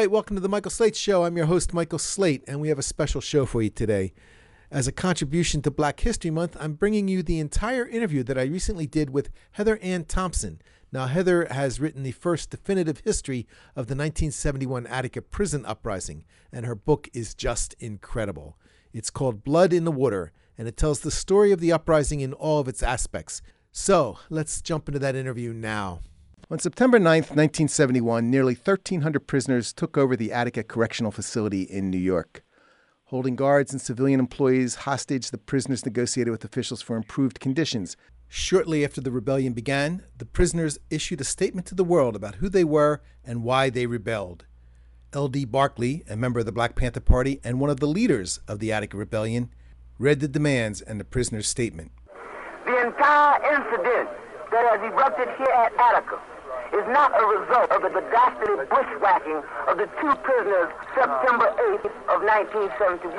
right, welcome to the Michael Slate Show. I'm your host, Michael Slate, and we have a special show for you today. As a contribution to Black History Month, I'm bringing you the entire interview that I recently did with Heather Ann Thompson. Now, Heather has written the first definitive history of the 1971 Attica prison uprising, and her book is just incredible. It's called Blood in the Water, and it tells the story of the uprising in all of its aspects. So, let's jump into that interview now. On September 9th, 1971, nearly 1,300 prisoners took over the Attica Correctional Facility in New York. Holding guards and civilian employees hostage, the prisoners negotiated with officials for improved conditions. Shortly after the rebellion began, the prisoners issued a statement to the world about who they were and why they rebelled. L.D. Barkley, a member of the Black Panther Party and one of the leaders of the Attica Rebellion, read the demands and the prisoners' statement. The entire incident that has erupted here at Attica is not a result of the dastardly bushwhacking of the two prisoners September 8th of 1971,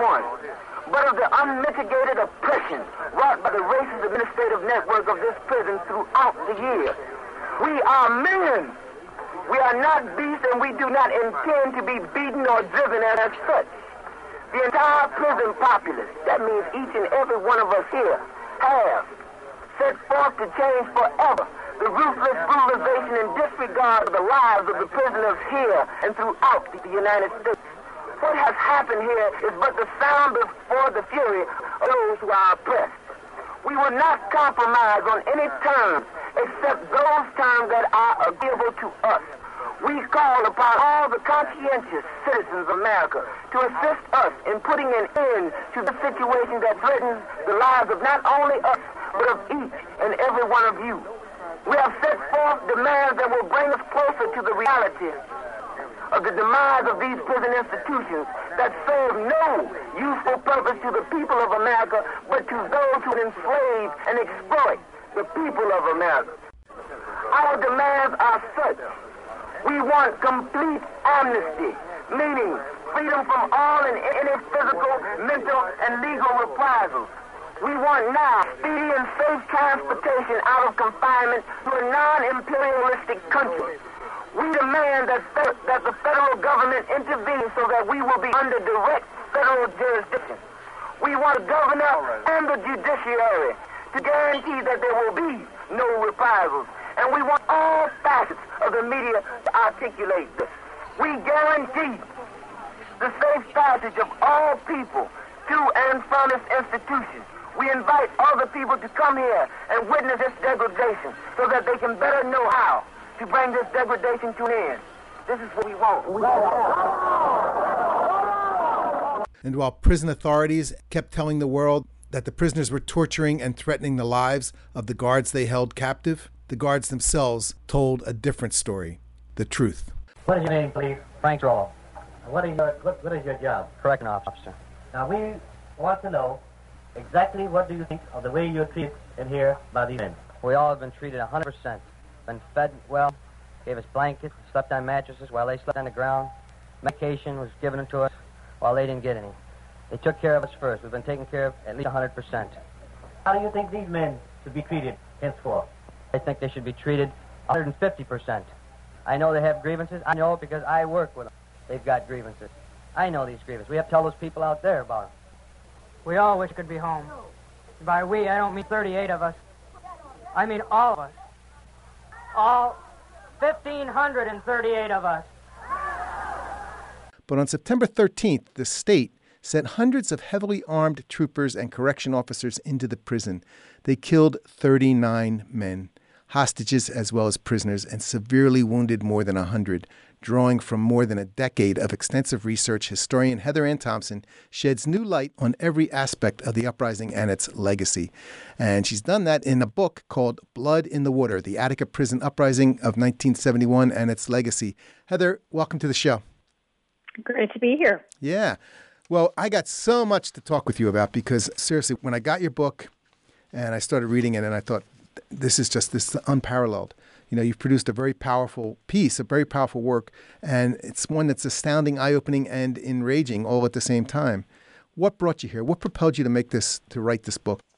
but of the unmitigated oppression wrought by the racist administrative network of this prison throughout the year. We are men. We are not beasts, and we do not intend to be beaten or driven as such. The entire prison populace, that means each and every one of us here, have set forth to change forever the ruthless brutalization and disregard of the lives of the prisoners here and throughout the United States. What has happened here is but the sound before the fury of those who are oppressed. We will not compromise on any terms except those terms that are agreeable to us. We call upon all the conscientious citizens of America to assist us in putting an end to the situation that threatens the lives of not only us, but of each and every one of you. We have set forth demands that will bring us closer to the reality of the demise of these prison institutions that serve no useful purpose to the people of America, but to those who enslave and exploit the people of America. Our demands are such. We want complete amnesty, meaning freedom from all and any physical, mental, and legal reprisals. We want now speedy and safe transportation out of confinement to a non-imperialistic country. We demand that the federal government intervene so that we will be under direct federal jurisdiction. We want the governor and the judiciary to guarantee that there will be no reprisals. And we want all facets of the media to articulate this. We guarantee the safe passage of all people to and from this institution. We invite other people to come here and witness this degradation so that they can better know how to bring this degradation to an end. This is what we want. And while prison authorities kept telling the world that the prisoners were torturing and threatening the lives of the guards they held captive, the guards themselves told a different story, the truth. What is your name, please? Frank Rollo. What is your job? Correcting officer. Now, we want to know exactly what do you think of the way you're treated in here by these men. We all have been treated 100%. Been fed well, gave us blankets, slept on mattresses while they slept on the ground. Medication was given to us while they didn't get any. They took care of us first. We've been taken care of at least 100%. How do you think these men should be treated henceforth? I think they should be treated 150%. I know they have grievances. I know it because I work with them. They've got grievances. I know these grievances. We have to tell those people out there about them. We all wish we could be home. By we, I don't mean 38 of us. I mean all of us. All 1,538 of us. But on September 13th, the state sent hundreds of heavily armed troopers and correction officers into the prison. They killed 39 men, hostages as well as prisoners, and severely wounded more than 100. Drawing from more than a decade of extensive research, historian Heather Ann Thompson sheds new light on every aspect of the uprising and its legacy. And she's done that in a book called Blood in the Water, the Attica Prison Uprising of 1971 and its Legacy. Heather, welcome to the show. Great to be here. Yeah. Well, I got so much to talk with you about because, seriously, when I got your book and I started reading it and I thought, this is unparalleled. You know, you've produced a very powerful piece, a very powerful work, and it's one that's astounding, eye-opening, and enraging all at the same time. What brought you here? What propelled you to write this book?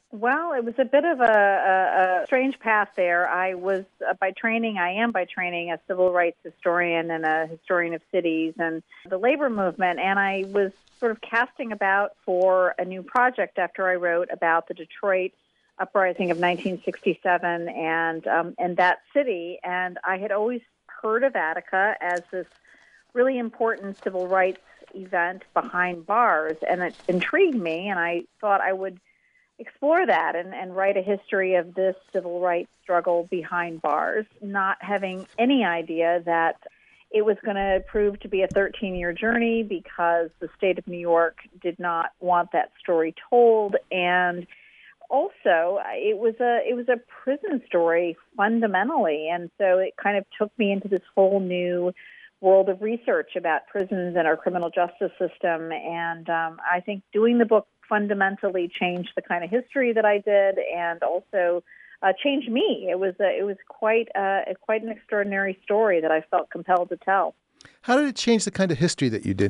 Well, it was a bit of a strange path there. I am by training, a civil rights historian and a historian of cities and the labor movement. And I was sort of casting about for a new project after I wrote about the Detroit uprising of 1967 and that city. And I had always heard of Attica as this really important civil rights event behind bars, and it intrigued me, and I thought I would explore that and write a history of this civil rights struggle behind bars, not having any idea that it was going to prove to be a 13-year journey because the state of New York did not want that story told. And also, it was a prison story fundamentally, and so it kind of took me into this whole new world of research about prisons and our criminal justice system. And I think doing the book fundamentally changed the kind of history that I did, and also changed me. It was quite an extraordinary story that I felt compelled to tell. How did it change the kind of history that you did?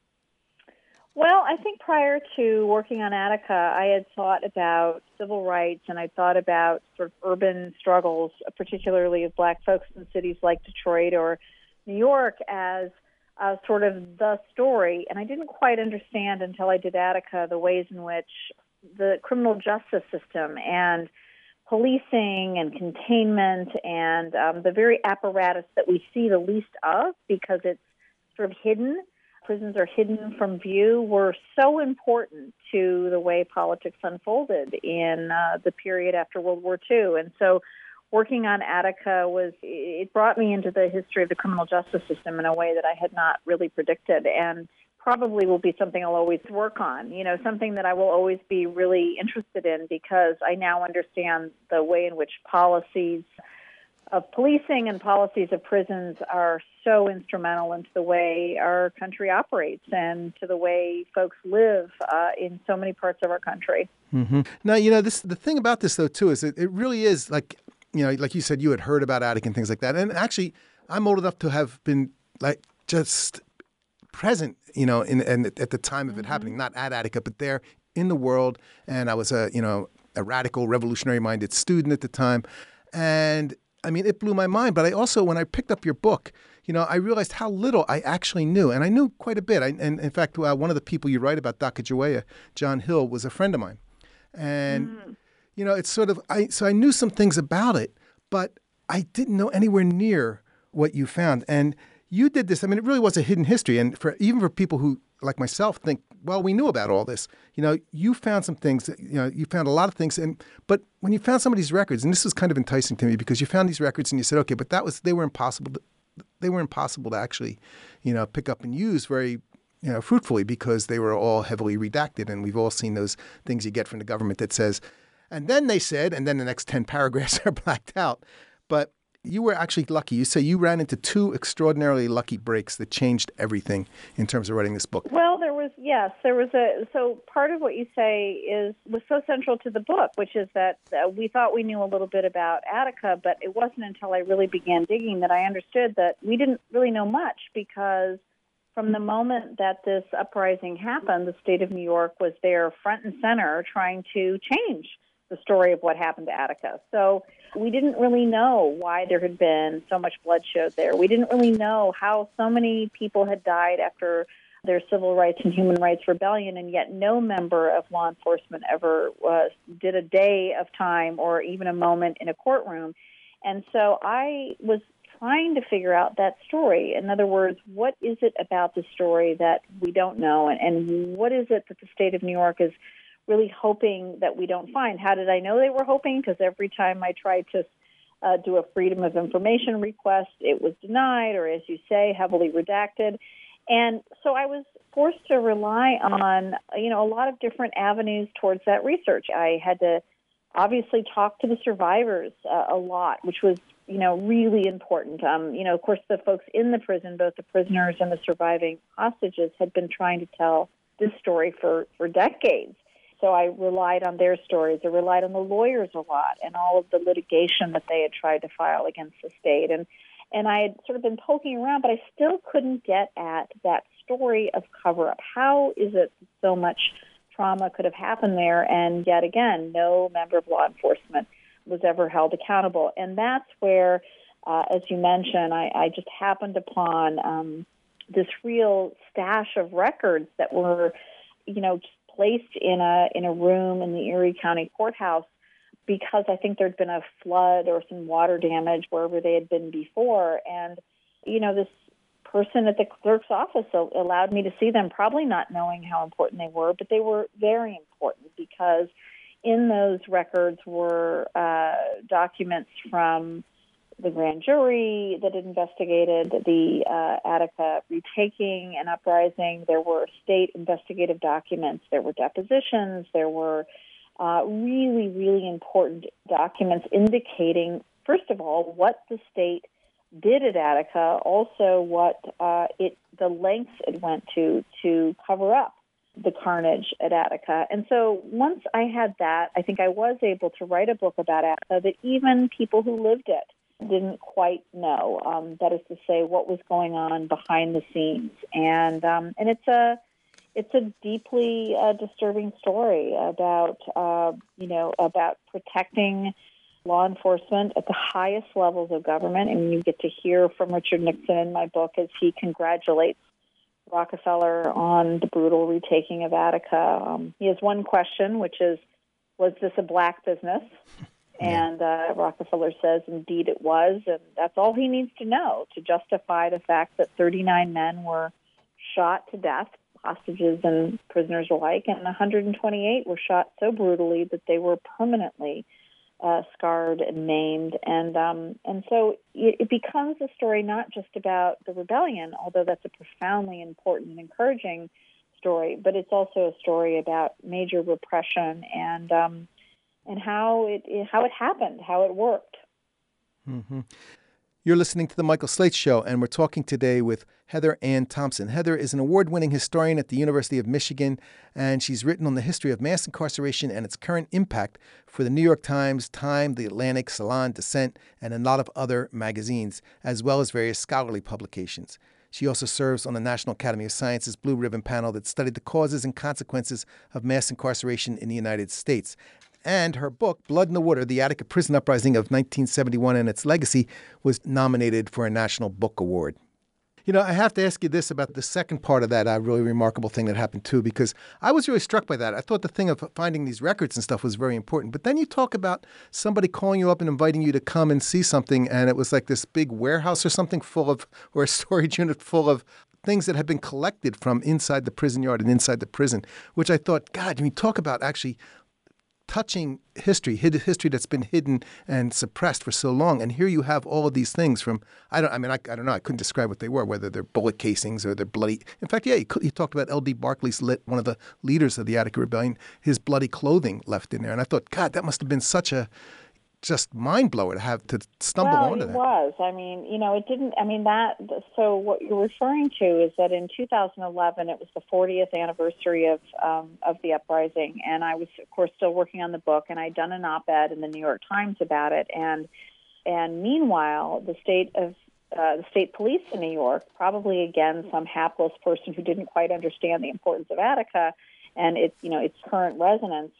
Well, I think prior to working on Attica, I had thought about civil rights, and I thought about sort of urban struggles, particularly of black folks in cities like Detroit or New York, as sort of the story. And I didn't quite understand until I did Attica the ways in which the criminal justice system and policing and containment and the very apparatus that we see the least of because it's sort of hidden, prisons are hidden from view, were so important to the way politics unfolded in the period after World War II. And so working on Attica it brought me into the history of the criminal justice system in a way that I had not really predicted, and probably will be something I'll always work on, something that I will always be really interested in because I now understand the way in which policies of policing and policies of prisons are so instrumental into the way our country operates and to the way folks live in so many parts of our country. Mm-hmm. Now, the thing about this, though, too, is it really is like, like you said, you had heard about Attica and things like that. And actually, I'm old enough to have been like just present, and at the time of it happening, not at Attica, but there in the world. And I was a radical, revolutionary-minded student at the time. And I mean, it blew my mind. But I also, when I picked up your book, I realized how little I actually knew. And I knew quite a bit. And in fact, one of the people you write about, Sacagawea, John Hill, was a friend of mine. And it's sort of, so I knew some things about it, but I didn't know anywhere near what you found. And you did this. I mean, it really was a hidden history. And even for people who, like myself, think, well, we knew about all this. You found some things, you found a lot of things. But when you found some of these records, and this was kind of enticing to me because you found these records and you said, okay, but they were impossible to actually, pick up and use very fruitfully because they were all heavily redacted. And we've all seen those things you get from the government that says, and then they said, and then the next 10 paragraphs are blacked out. But you were actually lucky. You say you ran into two extraordinarily lucky breaks that changed everything in terms of writing this book. Well, so part of what you say was so central to the book, which is that we thought we knew a little bit about Attica, but it wasn't until I really began digging that I understood that we didn't really know much because from the moment that this uprising happened, the state of New York was there front and center trying to change the story of what happened to Attica. So we didn't really know why there had been so much bloodshed there. We didn't really know how so many people had died after their civil rights and human rights rebellion, and yet no member of law enforcement ever did a day of time or even a moment in a courtroom. And so I was trying to figure out that story. In other words, what is it about the story that we don't know, and what is it that the state of New York is really hoping that we don't find? How did I know they were hoping? Because every time I tried to do a Freedom of Information request, it was denied, or as you say, heavily redacted. And so I was forced to rely on, a lot of different avenues towards that research. I had to obviously talk to the survivors a lot, which was, really important. Of course, the folks in the prison, both the prisoners and the surviving hostages, had been trying to tell this story for decades. So I relied on their stories. I relied on the lawyers a lot and all of the litigation that they had tried to file against the state. And I had sort of been poking around, but I still couldn't get at that story of cover-up. How is it so much trauma could have happened there, and yet again, no member of law enforcement was ever held accountable. And that's where, as you mentioned, I just happened upon this real stash of records that were, just placed in a room in the Erie County Courthouse, because I think there'd been a flood or some water damage wherever they had been before. And, this person at the clerk's office allowed me to see them, probably not knowing how important they were, but they were very important, because in those records were documents from the grand jury that had investigated the Attica retaking and uprising. There were state investigative documents. There were depositions. There were really, really important documents indicating, first of all, what the state did at Attica, also what the lengths it went to cover up the carnage at Attica. And so once I had that, I think I was able to write a book about Attica that even people who lived it didn't quite know. That is to say, what was going on behind the scenes. And it's a deeply disturbing story about about protecting law enforcement at the highest levels of government. And you get to hear from Richard Nixon in my book as he congratulates Rockefeller on the brutal retaking of Attica. He has one question, which is, was this a black business? And Rockefeller says, indeed it was. And that's all he needs to know to justify the fact that 39 men were shot to death, hostages and prisoners alike, and 128 were shot so brutally that they were permanently scarred and maimed. And so it becomes a story not just about the rebellion, although that's a profoundly important and encouraging story, but it's also a story about major repression and how it happened, how it worked. Mm-hmm. You're listening to The Michael Slate Show, and we're talking today with Heather Ann Thompson. Heather is an award-winning historian at the University of Michigan, and she's written on the history of mass incarceration and its current impact for the New York Times, Time, The Atlantic, Salon, Dissent, and a lot of other magazines, as well as various scholarly publications. She also serves on the National Academy of Sciences Blue Ribbon panel that studied the causes and consequences of mass incarceration in the United States. And her book, Blood in the Water, The Attica Prison Uprising of 1971 and Its Legacy, was nominated for a National Book Award. I have to ask you this about the second part of that really remarkable thing that happened, too, because I was really struck by that. I thought the thing of finding these records and stuff was very important. But then you talk about somebody calling you up and inviting you to come and see something, and it was like this big warehouse or something or a storage unit full of things that had been collected from inside the prison yard and inside the prison, which I thought, God, talk about actually touching history that's been hidden and suppressed for so long. And here you have all of these things from, I don't know, I couldn't describe what they were, whether they're bullet casings or they're bloody. In fact, you talked about L.D. Barclay's, one of the leaders of the Attica Rebellion, his bloody clothing left in there. And I thought, God, that must have been such a just mind blower to have to stumble onto that. Well, it was. It didn't. So what you're referring to is that in 2011, it was the 40th anniversary of the uprising, and I was, of course, still working on the book, and I'd done an op-ed in the New York Times about it, and meanwhile, the state police in New York, probably again some hapless person who didn't quite understand the importance of Attica and its current resonance,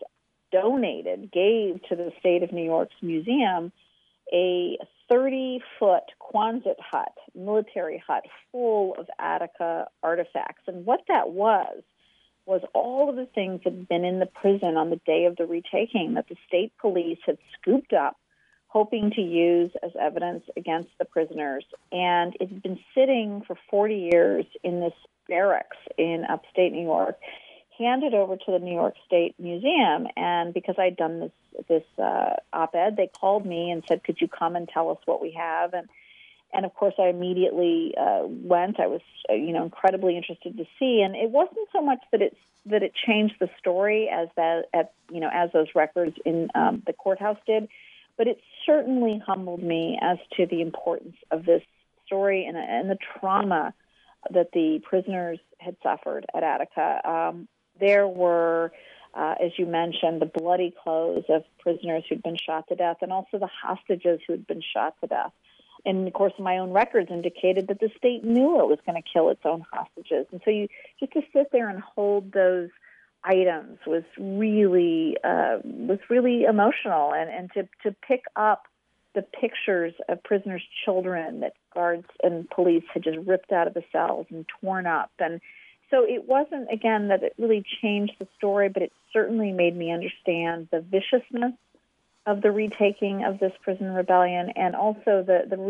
gave to the state of New York's museum a 30-foot Quonset hut, military hut, full of Attica artifacts. And what that was all of the things that had been in the prison on the day of the retaking that the state police had scooped up, hoping to use as evidence against the prisoners. And it had been sitting for 40 years in this barracks in upstate New York, handed over to the New York State Museum. And because I'd done this op-ed, they called me and said, could you come and tell us what we have? And of course, I immediately went. I was, incredibly interested to see. And it wasn't so much that it changed the story as those records in the courthouse did, but it certainly humbled me as to the importance of this story and the trauma that the prisoners had suffered at Attica. There were, as you mentioned, the bloody clothes of prisoners who'd been shot to death, and also the hostages who had been shot to death. And, of course, my own records indicated that the state knew it was going to kill its own hostages. And so just to sit there and hold those items was really emotional, and to pick up the pictures of prisoners' children that guards and police had just ripped out of the cells and torn up. And so it wasn't, again, that it really changed the story, but it certainly made me understand the viciousness of the retaking of this prison rebellion, and also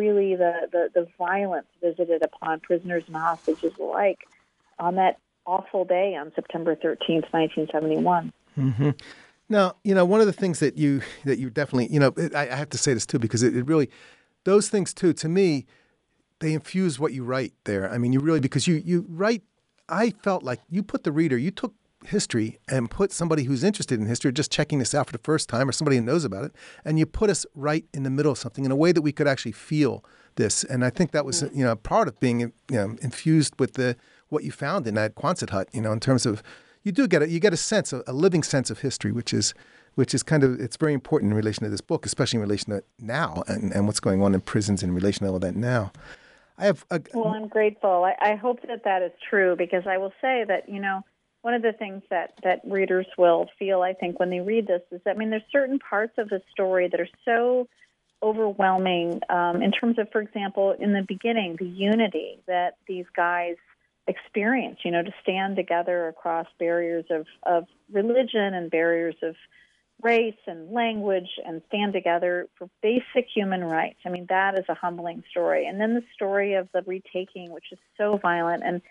the violence visited upon prisoners and hostages alike on that awful day on September 13th, 1971. Mm-hmm. Now, one of the things that you definitely, I have to say this too, because it really, those things too, to me, they infuse what you write there. I mean, you really, because you write, I felt like you put the reader, you took history and put somebody who's interested in history, just checking this out for the first time, or somebody who knows about it, and you put us right in the middle of something in a way that we could actually feel this. And I think that was, part of being, infused with what you found in that Quonset hut, in terms of, you get a sense, a living sense of history, which is kind of, it's very important in relation to this book, especially in relation to now and what's going on in prisons in relation to all that now. Well, I'm grateful. I hope that is true, because I will say that, one of the things that readers will feel, I think, when they read this is that, there's certain parts of the story that are so overwhelming in terms of, for example, in the beginning, the unity that these guys experience, to stand together across barriers of religion and barriers of race and language, and stand together for basic human rights. That is a humbling story. And then the story of the retaking, which is so violent. And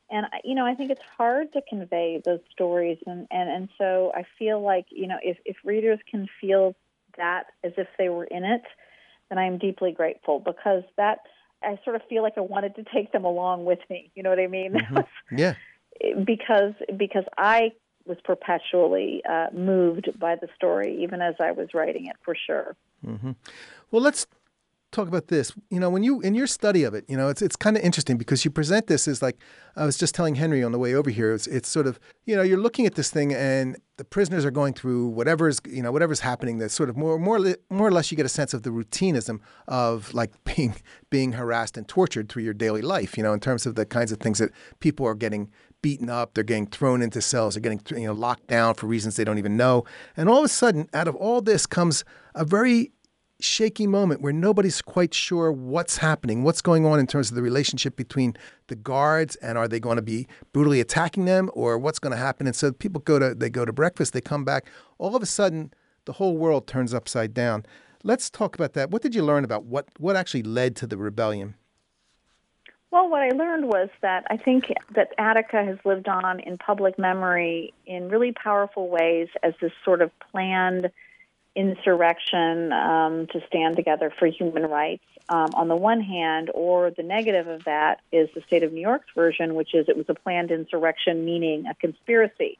I think it's hard to convey those stories. And so I feel like, if readers can feel that as if they were in it, then I'm deeply grateful, because that, I sort of feel like I wanted to take them along with me. You know what I mean? Mm-hmm. Yeah. because I was perpetually moved by the story, even as I was writing it, for sure. Mm-hmm. Well, let's talk about this. When you, in your study of it, it's kind of interesting, because you present this as, like, I was just telling Henry on the way over here, it's sort of, you're looking at this thing, and the prisoners are going through whatever's happening. That's sort of more or less, you get a sense of the routinizm of, like, being harassed and tortured through your daily life, in terms of the kinds of things that people are getting beaten up, they're getting thrown into cells, they're getting locked down for reasons they don't even know. And all of a sudden, out of all this comes a very shaky moment where nobody's quite sure what's happening, what's going on in terms of the relationship between the guards, and are they going to be brutally attacking them, or what's going to happen. And so people go to breakfast, they come back, all of a sudden the whole world turns upside down. Let's talk about that. What did you learn about what actually led to the rebellion? Well, what I learned was that I think that Attica has lived on in public memory in really powerful ways as this sort of planned insurrection to stand together for human rights on the one hand, or the negative of that is the state of New York's version, which is it was a planned insurrection, meaning a conspiracy.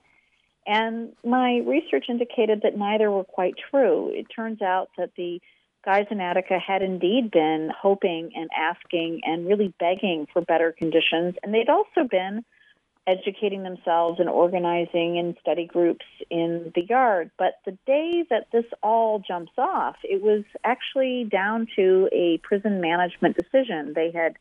And my research indicated that neither were quite true. It turns out that the guys in Attica had indeed been hoping and asking and really begging for better conditions, and they'd also been educating themselves and organizing in study groups in the yard. But the day that this all jumps off, it was actually down to a prison management decision. They had,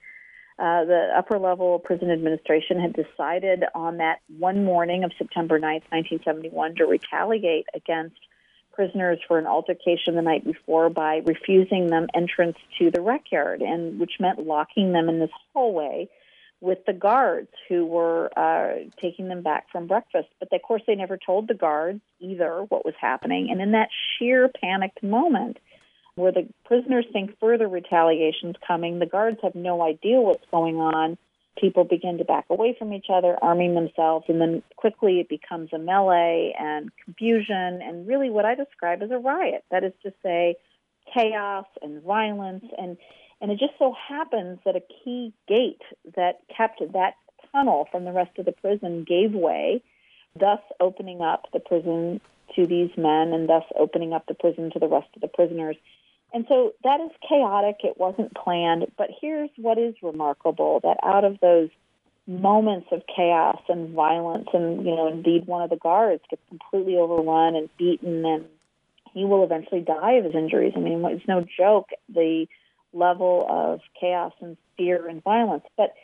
the upper level prison administration had decided on that one morning of September 9th, 1971, to retaliate against prisoners for an altercation the night before by refusing them entrance to the rec yard, and which meant locking them in this hallway with the guards who were taking them back from breakfast. But, of course, they never told the guards either what was happening. And in that sheer panicked moment where the prisoners think further retaliation's coming, the guards have no idea what's going on. People begin to back away from each other, arming themselves, and then quickly it becomes a melee and confusion and really what I describe as a riot. That is to say, chaos and violence, and it just so happens that a key gate that kept that tunnel from the rest of the prison gave way, thus opening up the prison to these men and thus opening up the prison to the rest of the prisoners. And so that is chaotic. It wasn't planned. But here's what is remarkable, that out of those moments of chaos and violence, and, indeed one of the guards gets completely overrun and beaten, and he will eventually die of his injuries. I mean, it's no joke, the level of chaos and fear and violence. But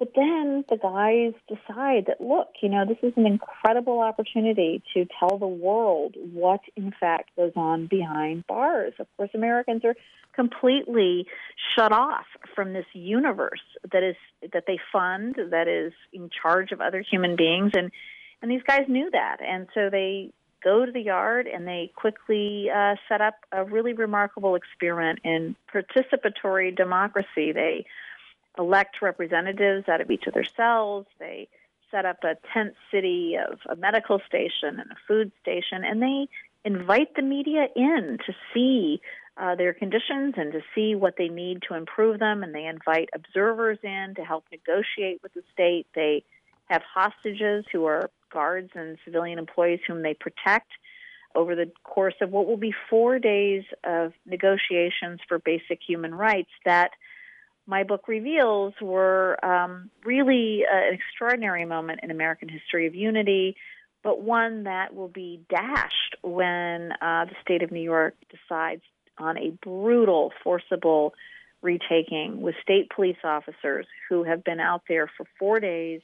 But then the guys decide that, look, this is an incredible opportunity to tell the world what, in fact, goes on behind bars. Of course, Americans are completely shut off from this universe that they fund, that is in charge of other human beings, and these guys knew that, and so they go to the Yard and they quickly set up a really remarkable experiment in participatory democracy. They elect representatives out of each of their cells. They set up a tent city of a medical station and a food station, and they invite the media in to see their conditions and to see what they need to improve them, and they invite observers in to help negotiate with the state. They have hostages who are guards and civilian employees whom they protect over the course of what will be 4 days of negotiations for basic human rights that my book reveals were really an extraordinary moment in American history of unity, but one that will be dashed when the state of New York decides on a brutal, forcible retaking with state police officers who have been out there for 4 days,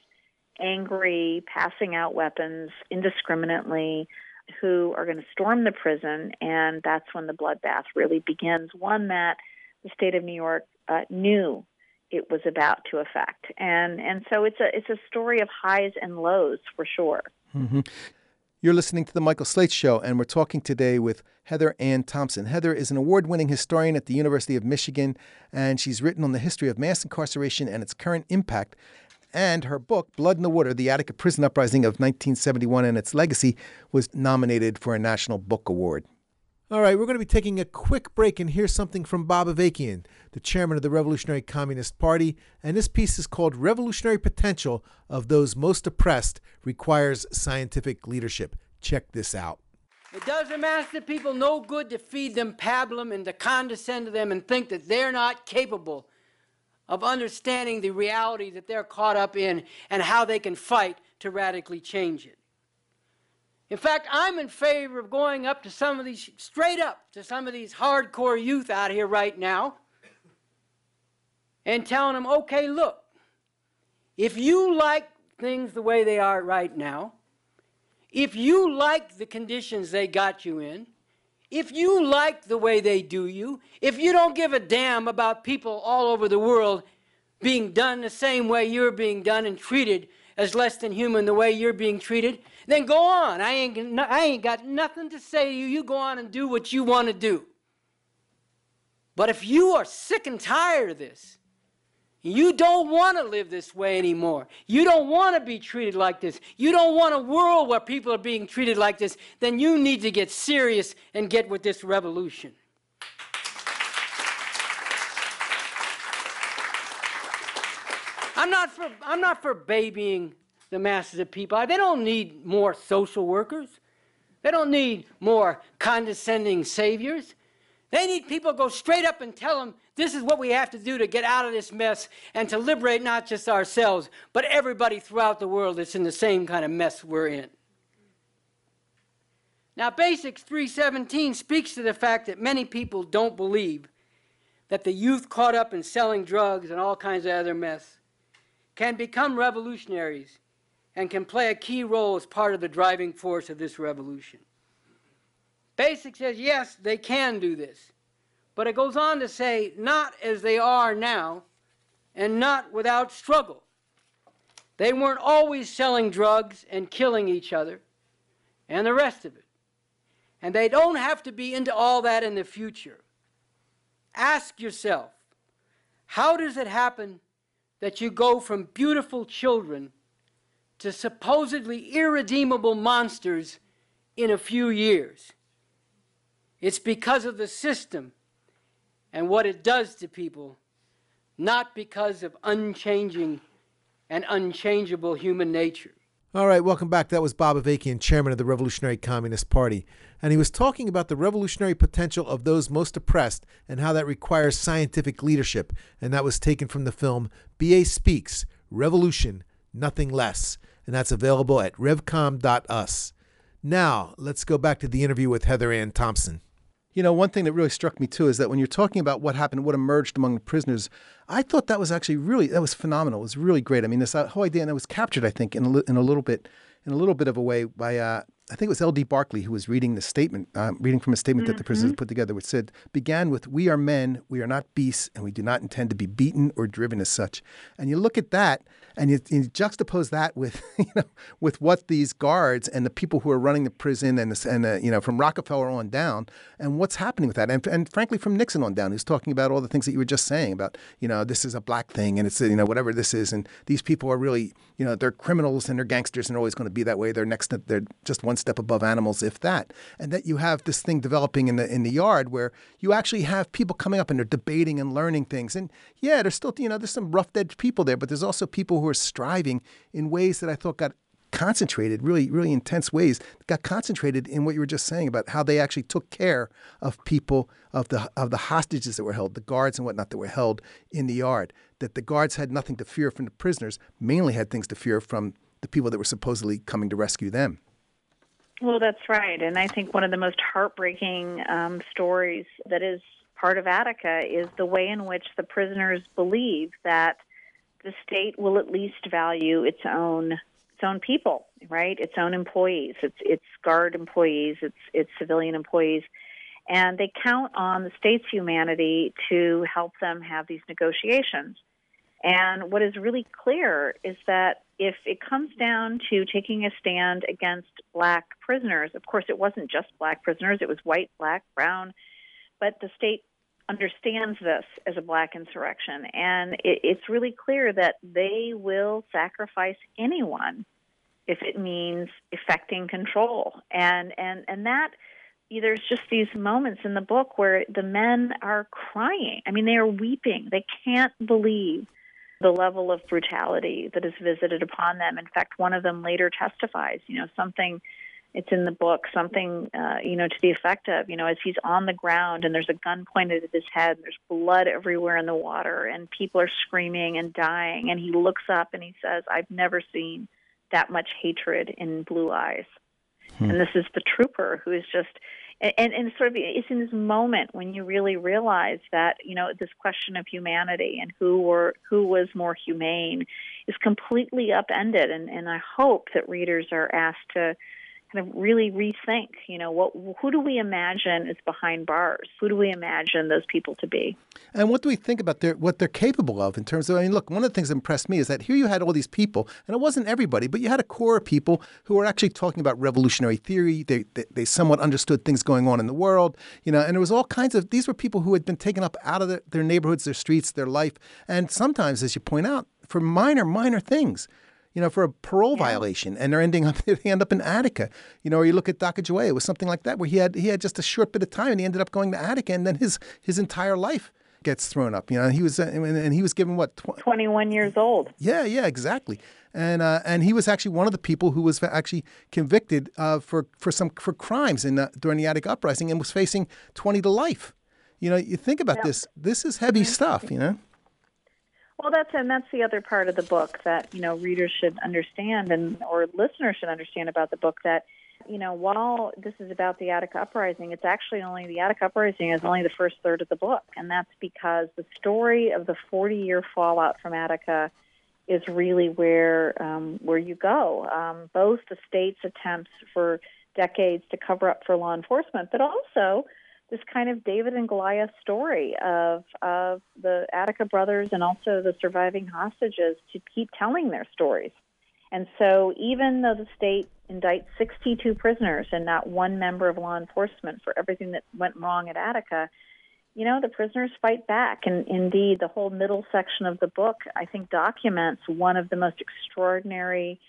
angry, passing out weapons indiscriminately, who are going to storm the prison, and that's when the bloodbath really begins, one that the state of New York knew it was about to affect. And so it's a story of highs and lows for sure. Mm-hmm. You're listening to The Michael Slate Show, and we're talking today with Heather Ann Thompson. Heather is an award-winning historian at the University of Michigan, and she's written on the history of mass incarceration and its current impact. And her book, Blood in the Water, The Attica Prison Uprising of 1971 and Its Legacy, was nominated for a National Book Award. All right, we're going to be taking a quick break and hear something from Bob Avakian, the chairman of the Revolutionary Communist Party. And this piece is called Revolutionary Potential of Those Most Oppressed Requires Scientific Leadership. Check this out. It does the master people no good to feed them pablum and to condescend to them and think that they're not capable of understanding the reality that they're caught up in and how they can fight to radically change it. In fact, I'm in favor of going up to some of these, straight up to some of these hardcore youth out here right now and telling them, okay, look, if you like things the way they are right now, if you like the conditions they got you in, if you like the way they do you, if you don't give a damn about people all over the world being done the same way you're being done and treated as less than human the way you're being treated, then go on. I ain't got nothing to say to you. You go on and do what you want to do. But if you are sick and tired of this, you don't want to live this way anymore, you don't want to be treated like this, you don't want a world where people are being treated like this, then you need to get serious and get with this revolution. I'm not for babying the masses of people. They don't need more social workers. They don't need more condescending saviors. They need people to go straight up and tell them this is what we have to do to get out of this mess and to liberate not just ourselves, but everybody throughout the world that's in the same kind of mess we're in. Now, Basics 317 speaks to the fact that many people don't believe that the youth caught up in selling drugs and all kinds of other mess can become revolutionaries and can play a key role as part of the driving force of this revolution. Basic says, yes, they can do this, but it goes on to say, not as they are now, and not without struggle. They weren't always selling drugs and killing each other, and the rest of it. And they don't have to be into all that in the future. Ask yourself, how does it happen that you go from beautiful children to supposedly irredeemable monsters in a few years? It's because of the system and what it does to people, not because of unchanging and unchangeable human nature. All right, welcome back. That was Bob Avakian, chairman of the Revolutionary Communist Party. And he was talking about the revolutionary potential of those most oppressed and how that requires scientific leadership. And that was taken from the film B.A. Speaks, Revolution, Nothing Less. And that's available at revcom.us. Now, let's go back to the interview with Heather Ann Thompson. You know, one thing that really struck me, too, is that when you're talking about what happened, what emerged among the prisoners, I thought that was actually that was phenomenal. It was really great. I mean, this whole idea, and it was captured, I think, in a little bit of a way by, I think it was L.D. Barkley who was reading the statement, reading from a statement that the prisoners put together, which began with, "We are men, we are not beasts, and we do not intend to be beaten or driven as such." And you look at that, and you juxtapose that with, with what these guards and the people who are running the prison and from Rockefeller on down, and what's happening with that, and frankly from Nixon on down, who's talking about all the things that you were just saying about, this is a black thing, and it's whatever this is, and these people are really, they're criminals and they're gangsters and they're always going to be that way. They're just one step above animals, if that, and that you have this thing developing in the yard where you actually have people coming up and they're debating and learning things, and yeah, there's still there's some rough edged people there, but there's also people who are striving in ways that I thought got concentrated, really, really intense ways, got concentrated in what you were just saying about how they actually took care of people, of the hostages that were held, the guards and whatnot that were held in the yard, that the guards had nothing to fear from the prisoners, mainly had things to fear from the people that were supposedly coming to rescue them. Well, that's right. And I think one of the most heartbreaking stories that is part of Attica is the way in which the prisoners believe that the state will at least value its own people, right? Its own employees, its guard employees, its civilian employees, and they count on the state's humanity to help them have these negotiations. And what is really clear is that if it comes down to taking a stand against black prisoners, of course it wasn't just black prisoners, it was white, black, brown, but the state understands this as a black insurrection, and it's really clear that they will sacrifice anyone if it means effecting control. And that there's just these moments in the book where the men are crying. I mean, they are weeping. They can't believe the level of brutality that is visited upon them. In fact, one of them later testifies, something. It's in the book, something, to the effect of, as he's on the ground and there's a gun pointed at his head and there's blood everywhere in the water and people are screaming and dying. And he looks up and he says, "I've never seen that much hatred in blue eyes." And this is the trooper who is just, and sort of, it's in this moment when you really realize that, this question of humanity and who was more humane is completely upended. And I hope that readers are asked to kind of really rethink, who do we imagine is behind bars? Who do we imagine those people to be? And what do we think about what they're capable of in terms of, look, one of the things that impressed me is that here you had all these people, and it wasn't everybody, but you had a core of people who were actually talking about revolutionary theory. They somewhat understood things going on in the world, and there was all kinds of, these were people who had been taken up out of their neighborhoods, their streets, their life, and sometimes, as you point out, for minor things. For a parole violation, and they end up in Attica. Or you look at Sacagawea, it was something like that, where he had just a short bit of time, and he ended up going to Attica, and then his entire life gets thrown up. He was given what 21 years old. Yeah, exactly. And he was actually one of the people who was actually convicted for crimes during the Attica uprising, and was facing 20 to life. You think about this. This is heavy stuff. Well, that's the other part of the book that, readers should understand or listeners should understand about the book, that, while this is about the Attica Uprising, it's actually the Attica Uprising is only the first third of the book. And that's because the story of the 40-year fallout from Attica is really where you go. Both the state's attempts for decades to cover up for law enforcement, but also this kind of David and Goliath story of the Attica brothers and also the surviving hostages to keep telling their stories. And so even though the state indicts 62 prisoners and not one member of law enforcement for everything that went wrong at Attica, the prisoners fight back. And indeed, the whole middle section of the book, I think, documents one of the most extraordinary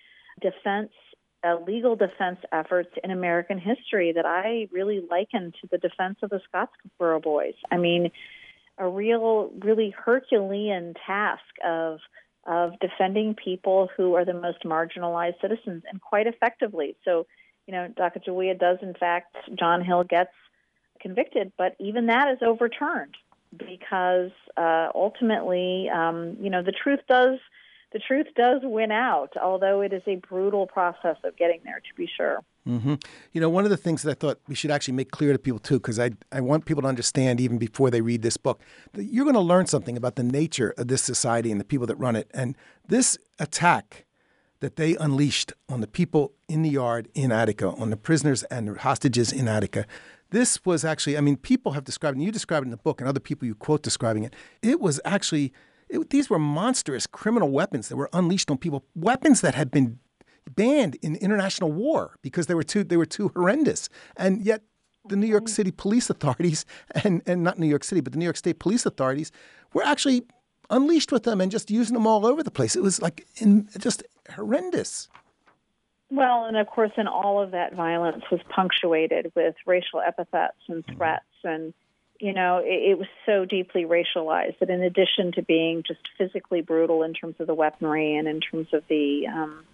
legal defense efforts in American history that I really liken to the defense of the Scottsboro Boys. I mean, a really Herculean task of defending people who are the most marginalized citizens, and quite effectively. So, Sacagawea does, in fact, John Hill gets convicted, but even that is overturned because ultimately, the truth does win out, although it is a brutal process of getting there, to be sure. Mm-hmm. You know, one of the things that I thought we should actually make clear to people, too, because I want people to understand even before they read this book, that you're going to learn something about the nature of this society and the people that run it. And this attack that they unleashed on the people in the yard in Attica, on the prisoners and the hostages in Attica, this was actually, I mean, people have described, and you describe it in the book, and other people you quote describing it, it was actually, these were monstrous criminal weapons that were unleashed on people, weapons that had been banned in international war because they were too horrendous. And yet the New York City police authorities, and not New York City, but the New York State police authorities were actually unleashed with them and just using them all over the place. It was like just horrendous. Well, and of course, in all of that violence was punctuated with racial epithets and threats. And, you know, it was so deeply racialized that in addition to being just physically brutal in terms of the weaponry and in terms of the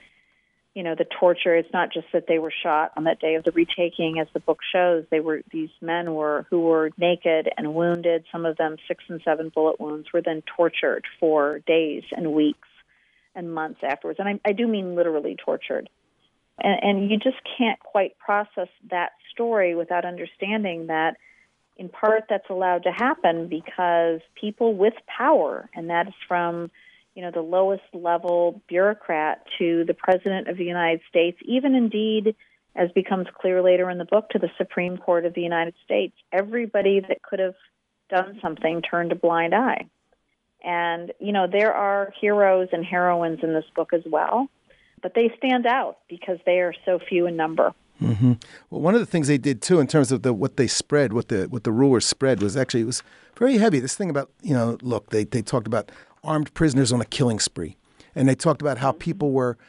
the torture, it's not just that they were shot on that day of the retaking, as the book shows. These men who were naked and wounded, some of them 6 and 7 bullet wounds, were then tortured for days and weeks and months afterwards. And I do mean literally tortured. And you just can't quite process that story without understanding that, in part, that's allowed to happen because people with power, and that is from the lowest level bureaucrat to the President of the United States, even indeed, as becomes clear later in the book, to the Supreme Court of the United States. Everybody that could have done something turned a blind eye. And, there are heroes and heroines in this book as well, but they stand out because they are so few in number. Mm-hmm. Well, one of the things they did, too, in terms of what they spread, what the rulers spread, was actually, it was very heavy. This thing about, look, they talked about armed prisoners on a killing spree. And they talked about how people were,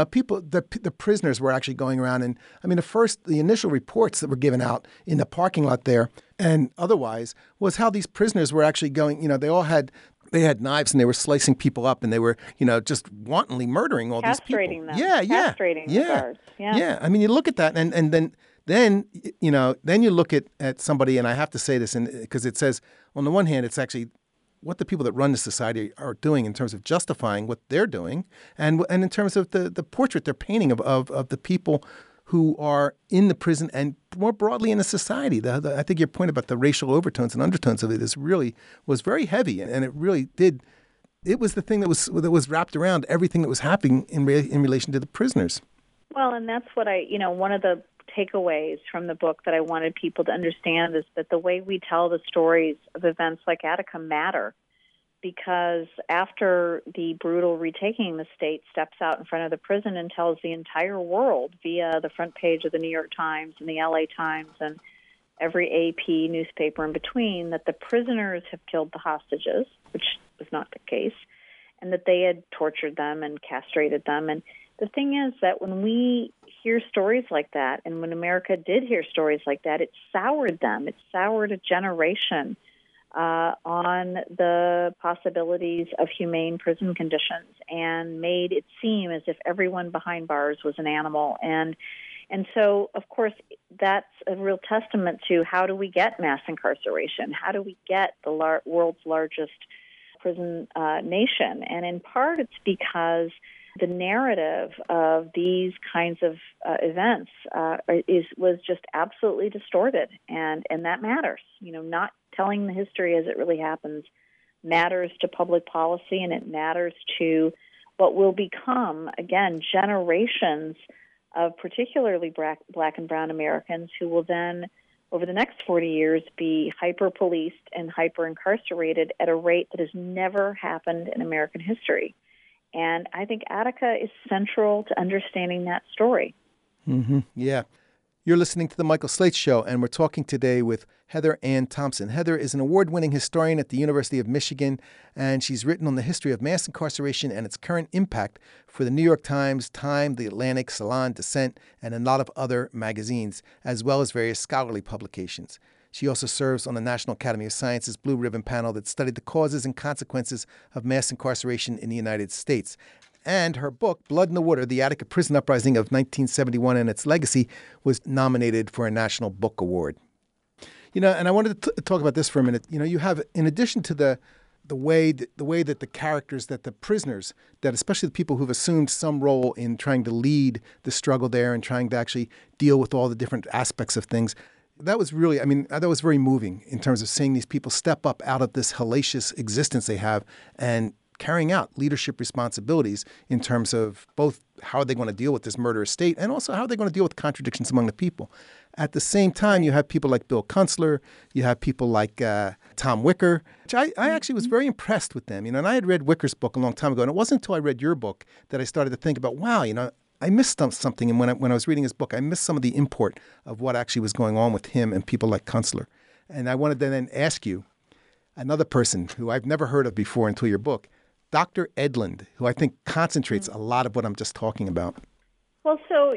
the prisoners were actually going around. And I mean, the initial reports that were given out in the parking lot there and otherwise was how these prisoners were actually going, they had knives and they were slicing people up and they were, just wantonly murdering all these people. Castrating them. Yeah. Castrating the guards. Yeah. I mean, you look at that and then you look at somebody, and I have to say this because it says, on the one hand, it's actually what the people that run the society are doing in terms of justifying what they're doing, and in terms of the portrait they're painting of the people who are in the prison and more broadly in the society. I think your point about the racial overtones and undertones of it was very heavy, and it really did. It was the thing that was wrapped around everything that was happening in relation to the prisoners. Well, and that's what one of the takeaways from the book that I wanted people to understand is that the way we tell the stories of events like Attica matter, because after the brutal retaking, the state steps out in front of the prison and tells the entire world via the front page of the New York Times and the LA Times and every AP newspaper in between that the prisoners have killed the hostages, which was not the case, and that they had tortured them and castrated them. And the thing is that when we hear stories like that, and when America did hear stories like that, it soured them. It soured a generation on the possibilities of humane prison conditions and made it seem as if everyone behind bars was an animal. And so, of course, that's a real testament to how do we get mass incarceration? How do we get the world's largest prison nation? And in part, it's because the narrative of these kinds of events was just absolutely distorted, and that matters. Not telling the history as it really happens matters to public policy, and it matters to what will become, again, generations of particularly black and brown Americans who will then, over the next 40 years, be hyper-policed and hyper-incarcerated at a rate that has never happened in American history. And I think Attica is central to understanding that story. Mm-hmm. Yeah. You're listening to The Michael Slate Show, and we're talking today with Heather Ann Thompson. Heather is an award-winning historian at the University of Michigan, and she's written on the history of mass incarceration and its current impact for the New York Times, Time, The Atlantic, Salon, Dissent, and a lot of other magazines, as well as various scholarly publications. She also serves on the National Academy of Sciences Blue Ribbon panel that studied the causes and consequences of mass incarceration in the United States. And her book, Blood in the Water, The Attica Prison Uprising of 1971 and Its Legacy, was nominated for a National Book Award. And I wanted to talk about this for a minute. You have, in addition to the the way that the characters, that the prisoners, that especially the people who've assumed some role in trying to lead the struggle there and trying to actually deal with all the different aspects of things, that was really, I mean, that was very moving in terms of seeing these people step up out of this hellacious existence they have and carrying out leadership responsibilities in terms of both how are they going to deal with this murderous state and also how are they going to deal with contradictions among the people. At the same time, you have people like Bill Kunstler, you have people like Tom Wicker, which I actually was very impressed with them. And I had read Wicker's book a long time ago, and it wasn't until I read your book that I started to think about, wow, I missed something. And when I was reading his book, I missed some of the import of what actually was going on with him and people like Kunstler. And I wanted to then ask you, another person who I've never heard of before until your book, Dr. Edlund, who I think concentrates a lot of what I'm just talking about. Well, so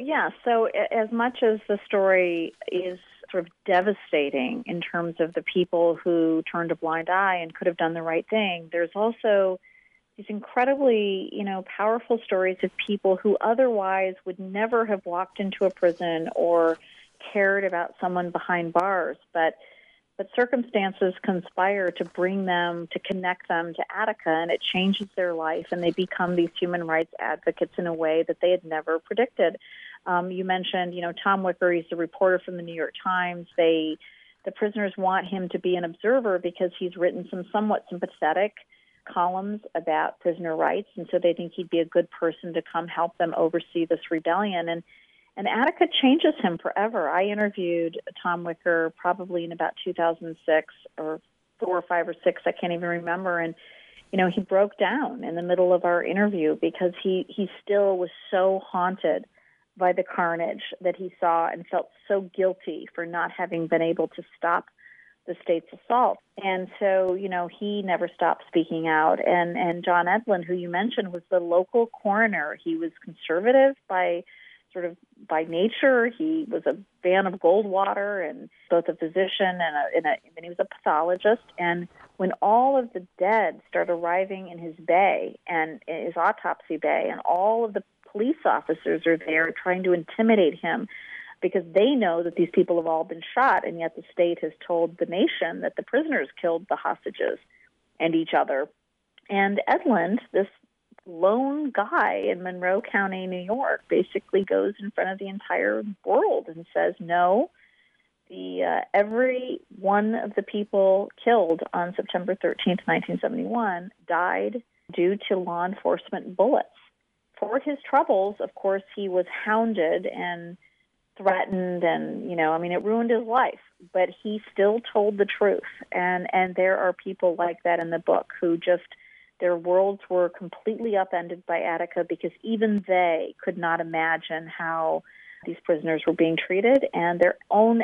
as much as the story is sort of devastating in terms of the people who turned a blind eye and could have done the right thing, there's also these incredibly, powerful stories of people who otherwise would never have walked into a prison or cared about someone behind bars, but circumstances conspire to bring them, to connect them to Attica, and it changes their life, and they become these human rights advocates in a way that they had never predicted. You mentioned, Tom Wicker, he's a reporter from the New York Times. The prisoners want him to be an observer because he's written some somewhat sympathetic columns about prisoner rights, and so they think he'd be a good person to come help them oversee this rebellion. And Attica changes him forever. I interviewed Tom Wicker probably in about 2006 or 4 or 5 or 6, I can't even remember. And, he broke down in the middle of our interview because he still was so haunted by the carnage that he saw and felt so guilty for not having been able to stop the state's assault. And so, he never stopped speaking out. And John Edlund, who you mentioned, was the local coroner. He was conservative by nature. He was a fan of Goldwater and both a physician and he was a pathologist. And when all of the dead start arriving in his bay and his autopsy bay, and all of the police officers are there trying to intimidate him because they know that these people have all been shot, and yet the state has told the nation that the prisoners killed the hostages and each other. And Edlund, this lone guy in Monroe County, New York, basically goes in front of the entire world and says, no, every one of the people killed on September 13th, 1971, died due to law enforcement bullets. For his troubles, of course, he was hounded and threatened, and it ruined his life. But he still told the truth, and there are people like that in the book who just their worlds were completely upended by Attica because even they could not imagine how these prisoners were being treated, and their own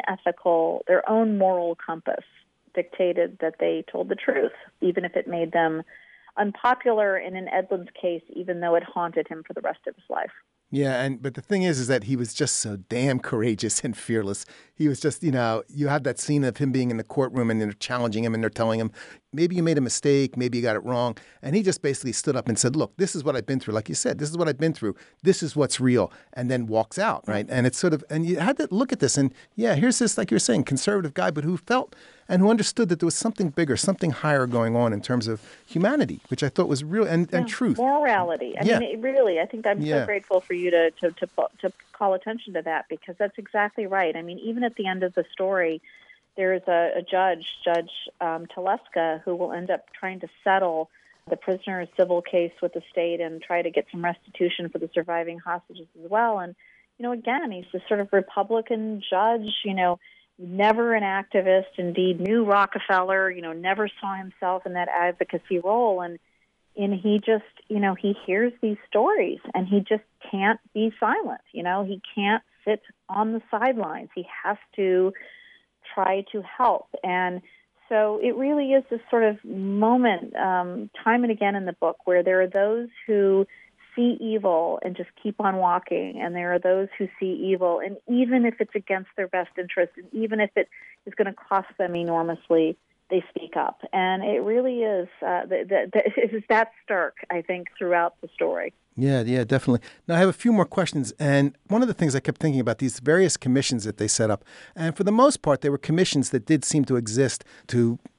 moral compass dictated that they told the truth, even if it made them unpopular, and in Edlund's case, even though it haunted him for the rest of his life. Yeah, but the thing is that he was just so damn courageous and fearless. He was just, you have that scene of him being in the courtroom and they're challenging him and they're telling him, maybe you made a mistake, maybe you got it wrong. And he just basically stood up and said, look, this is what I've been through. Like you said, this is what I've been through. This is what's real. And then walks out, right? And it's and you had to look at this and, here's this, like you're saying, conservative guy, but who felt and who understood that there was something bigger, something higher going on in terms of humanity, which I thought was real and truth. Morality. I think I'm so grateful for you to call attention to that, because that's exactly right. I mean, even at the end of the story, there is a Judge Teleska, who will end up trying to settle the prisoner's civil case with the state and try to get some restitution for the surviving hostages as well. And, again, he's this sort of Republican judge, never an activist, indeed knew Rockefeller, never saw himself in that advocacy role. And he just, he hears these stories and he just can't be silent. He can't sit on the sidelines. He has to try to help. And so it really is this sort of moment, time and again in the book, where there are those who see evil and just keep on walking, and there are those who see evil, and even if it's against their best interest, and even if it is going to cost them enormously, they speak up. And it really is it is that stark, I think, throughout the story. Yeah, definitely. Now, I have a few more questions. And one of the things I kept thinking about, these various commissions that they set up, and for the most part, they were commissions that did seem to exist to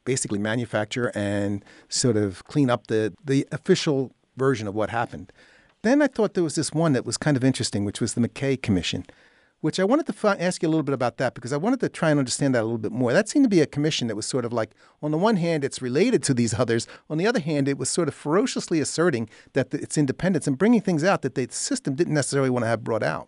basically manufacture and sort of clean up the official version of what happened. Then I thought there was this one that was kind of interesting, which was the McKay Commission, which I wanted to ask you a little bit about that because I wanted to try and understand that a little bit more. That seemed to be a commission that was sort of like, on the one hand, it's related to these others. On the other hand, it was sort of ferociously asserting that its independence and bringing things out that the system didn't necessarily want to have brought out.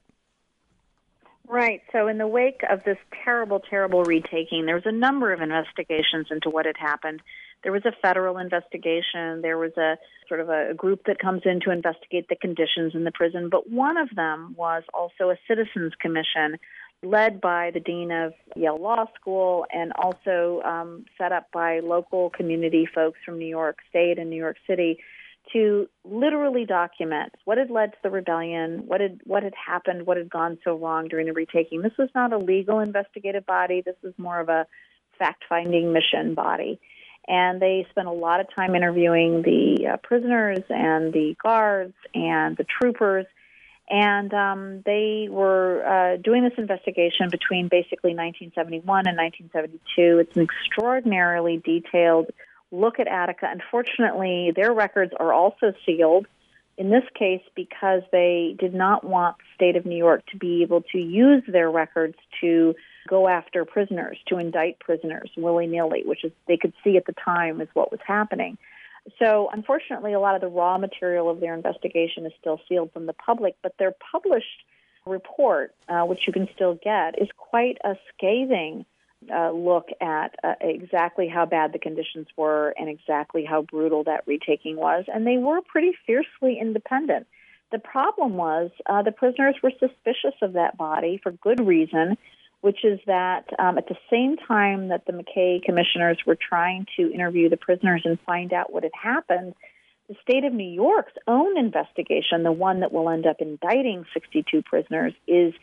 Right. So in the wake of this terrible, terrible retaking, there was a number of investigations into what had happened. There was a federal investigation. There was a sort of a group that comes in to investigate the conditions in the prison. But one of them was also a citizens commission led by the dean of Yale Law School and also set up by local community folks from New York State and New York City to literally document what had led to the rebellion, what had happened, what had gone so wrong during the retaking. This was not a legal investigative body. This was more of a fact-finding mission body. And they spent a lot of time interviewing the prisoners and the guards and the troopers. And they were doing this investigation between basically 1971 and 1972. It's an extraordinarily detailed look at Attica. Unfortunately, their records are also sealed, in this case because they did not want the state of New York to be able to use their records to go after prisoners, to indict prisoners willy-nilly, which is they could see at the time is what was happening. So unfortunately, a lot of the raw material of their investigation is still sealed from the public, but their published report, which you can still get, is quite a scathing look at exactly how bad the conditions were and exactly how brutal that retaking was. And they were pretty fiercely independent. The problem was the prisoners were suspicious of that body for good reason, which is that at the same time that the McKay commissioners were trying to interview the prisoners and find out what had happened, the state of New York's own investigation, the one that will end up indicting 62 prisoners, is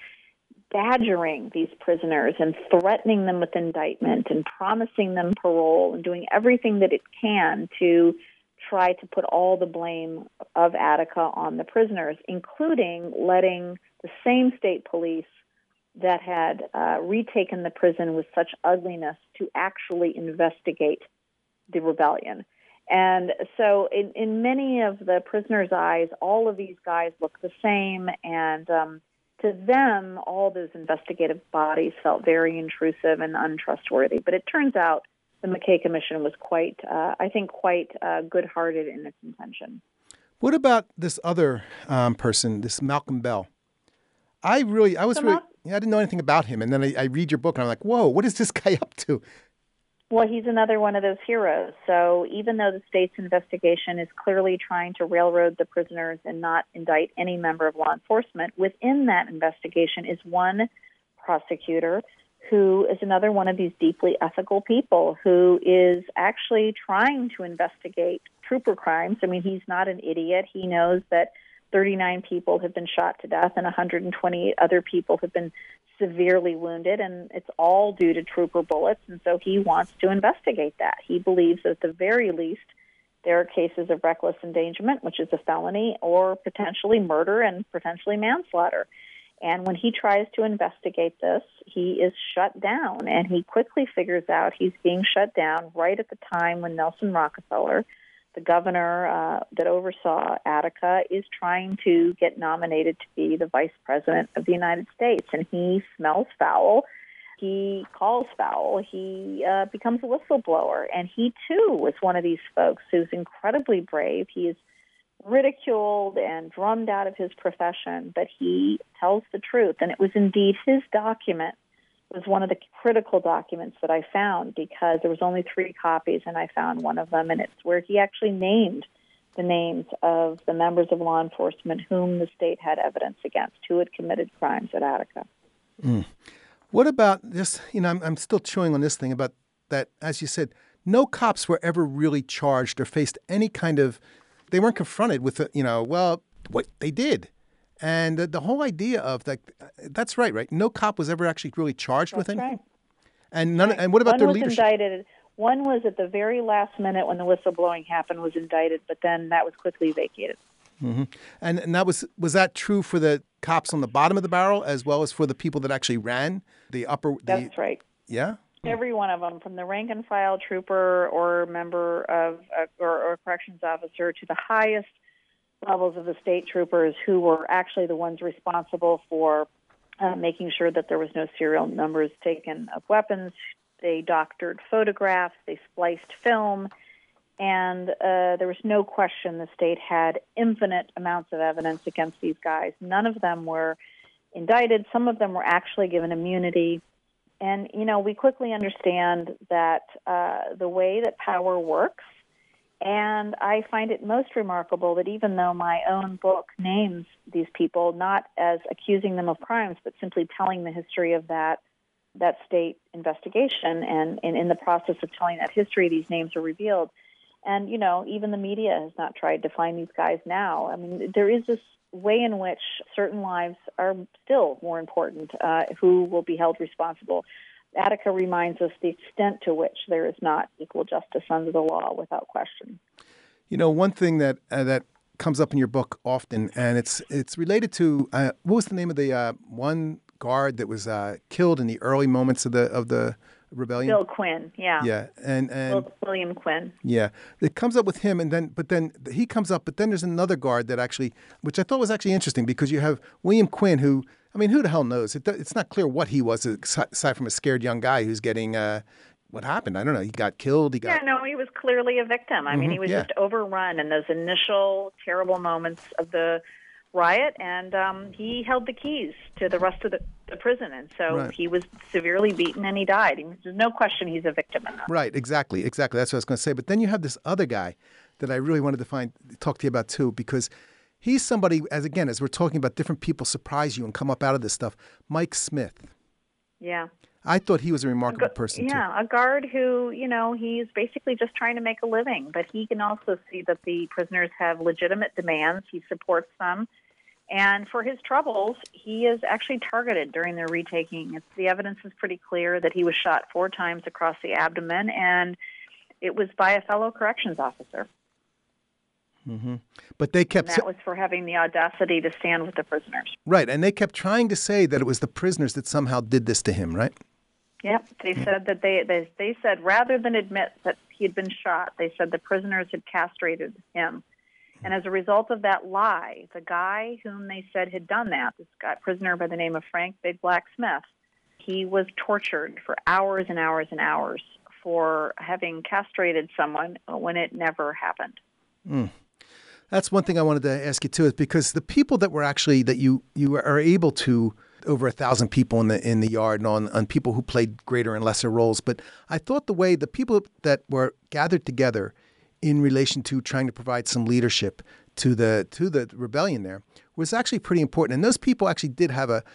badgering these prisoners and threatening them with indictment and promising them parole and doing everything that it can to try to put all the blame of Attica on the prisoners, including letting the same state police that had retaken the prison with such ugliness to actually investigate the rebellion. And so in many of the prisoners' eyes, all of these guys look the same, and to them, all those investigative bodies felt very intrusive and untrustworthy. But it turns out the McKay Commission was quite good-hearted in its intention. What about this other person, this Malcolm Bell? I didn't know anything about him, and then I read your book, and I'm like, whoa, what is this guy up to? Well, he's another one of those heroes. So even though the state's investigation is clearly trying to railroad the prisoners and not indict any member of law enforcement, within that investigation is one prosecutor who is another one of these deeply ethical people who is actually trying to investigate trooper crimes. I mean, he's not an idiot. He knows that 39 people have been shot to death and 128 other people have been severely wounded, and it's all due to trooper bullets, and so he wants to investigate that. He believes that at the very least there are cases of reckless endangerment, which is a felony, or potentially murder and potentially manslaughter. And when he tries to investigate this, he is shut down, and he quickly figures out he's being shut down right at the time when Nelson Rockefeller, the governor that oversaw Attica, is trying to get nominated to be the vice president of the United States. And he smells foul. He calls foul. He becomes a whistleblower. And he, too, was one of these folks who's incredibly brave. He is ridiculed and drummed out of his profession, but he tells the truth. And it was indeed his document was one of the critical documents that I found, because there was only 3 copies, and I found one of them, and it's where he actually named the names of the members of law enforcement whom the state had evidence against, who had committed crimes at Attica. What about this? I'm still chewing on this thing about that, as you said, no cops were ever really charged or faced any kind of, they weren't confronted with, what they did. And the whole idea of that's right? No cop was ever actually really charged with anything. Right. And and what about their leadership? Indicted. One was at the very last minute when the whistleblowing happened was indicted, but then that was quickly vacated. Mm-hmm. And that was that true for the cops on the bottom of the barrel as well as for the people that actually ran the upper? That's right. Yeah. Every one of them, from the rank and file trooper or member of or corrections officer to the highest levels of the state troopers, who were actually the ones responsible for making sure that there was no serial numbers taken of weapons. They doctored photographs, they spliced film, and there was no question the state had infinite amounts of evidence against these guys. None of them were indicted. Some of them were actually given immunity. And, we quickly understand that the way that power works, and I find it most remarkable that even though my own book names these people not as accusing them of crimes, but simply telling the history of that state investigation, and in the process of telling that history, these names are revealed. And, even the media has not tried to find these guys now. I mean, there is this way in which certain lives are still more important, who will be held responsible. Attica reminds us the extent to which there is not equal justice under the law, without question. One thing that comes up in your book often, and it's related to what was the name of the one guard that was killed in the early moments of the rebellion? Bill Quinn, yeah. Yeah, and William Quinn. Yeah, it comes up with him, but then he comes up, but then there's another guard that actually, which I thought was actually interesting, because you have William Quinn, who, who the hell knows? It's not clear what he was, aside from a scared young guy who's getting what happened. I don't know. He got killed. He was clearly a victim. He was just overrun in those initial terrible moments of the riot, and he held the keys to the rest of the prison, and so he was severely beaten and he died. There's no question he's a victim in that. Right, exactly. That's what I was going to say. But then you have this other guy that I really wanted to talk to you about too, because he's somebody, as we're talking about different people surprise you and come up out of this stuff, Mike Smith. Yeah. I thought he was a remarkable person, too. Yeah, a guard who, he's basically just trying to make a living, but he can also see that the prisoners have legitimate demands. He supports them. And for his troubles, he is actually targeted during their retaking. The evidence is pretty clear that he was shot 4 times across the abdomen, and it was by a fellow corrections officer. Mm-hmm. But they kept... And that was for having the audacity to stand with the prisoners. Right, and they kept trying to say that it was the prisoners that somehow did this to him, right? Yep, they said that they said, rather than admit that he had been shot, they said the prisoners had castrated him. And as a result of that lie, the guy whom they said had done that, this prisoner by the name of Frank Big Black Smith, he was tortured for hours and hours and hours for having castrated someone when it never happened. Mm. That's one thing I wanted to ask you too, is because the people that were actually, that you are able to, over 1,000 people in the yard, and on people who played greater and lesser roles. But I thought the way the people that were gathered together in relation to trying to provide some leadership to the rebellion there was actually pretty important. And those people actually did have a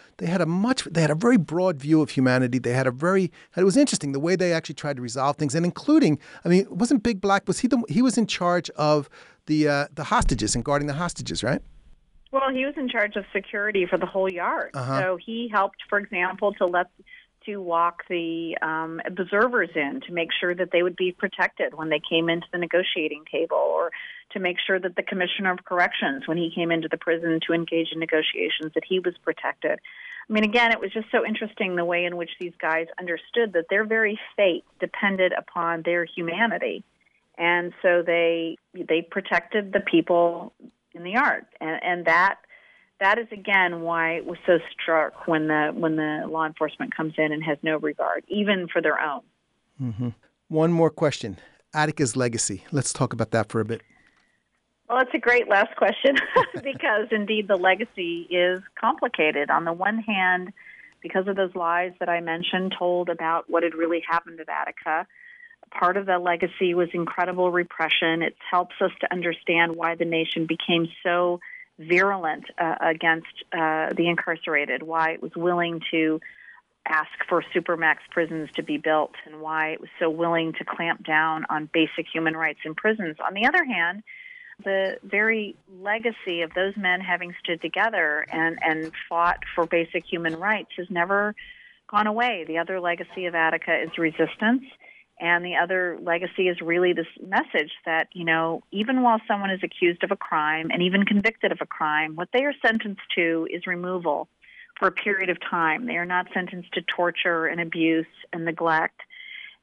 very broad view of humanity. It was interesting the way they actually tried to resolve things, and including, wasn't Big Black, he was in charge of the hostages and guarding the hostages, right? Well, he was in charge of security for the whole yard. Uh-huh. So he helped, for example, to walk the observers in to make sure that they would be protected when they came into the negotiating table, or to make sure that the commissioner of corrections, when he came into the prison to engage in negotiations, that he was protected. Again, it was just so interesting the way in which these guys understood that their very fate depended upon their humanity. And so they protected the people in the yard. And that is, again, why it was so struck when the law enforcement comes in and has no regard, even for their own. Mm-hmm. One more question. Attica's legacy. Let's talk about that for a bit. Well, it's a great last question because, indeed, the legacy is complicated. On the one hand, because of those lies that I mentioned told about what had really happened at Attica, part of the legacy was incredible repression. It helps us to understand why the nation became so virulent against the incarcerated, why it was willing to ask for supermax prisons to be built, and why it was so willing to clamp down on basic human rights in prisons. On the other hand, the very legacy of those men having stood together and fought for basic human rights has never gone away. The other legacy of Attica is resistance. And the other legacy is really this message that, even while someone is accused of a crime and even convicted of a crime, what they are sentenced to is removal for a period of time. They are not sentenced to torture and abuse and neglect.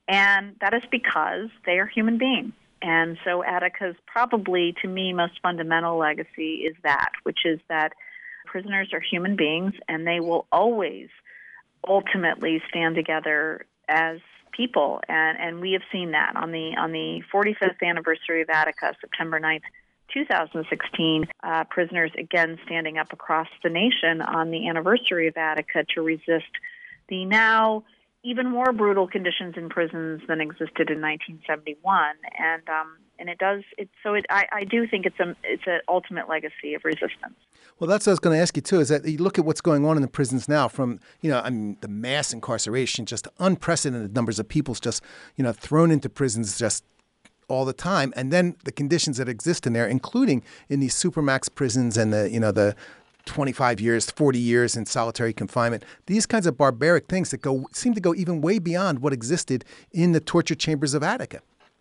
And that is because they are human beings. And so Attica's probably, to me, most fundamental legacy is that, which is that prisoners are human beings, and they will always ultimately stand together as people. And we have seen that on the 45th anniversary of Attica, September 9th, 2016, prisoners again standing up across the nation on the anniversary of Attica to resist the now even more brutal conditions in prisons than existed in 1971, and I do think it's an ultimate legacy of resistance. Well, that's what I was going to ask you too. Is that you look at what's going on in the prisons now, from the mass incarceration, just unprecedented numbers of people just thrown into prisons just all the time, and then the conditions that exist in there, including in these supermax prisons and the 25 years, 40 years in solitary confinement, these kinds of barbaric things that seem to go even way beyond what existed in the torture chambers of Attica.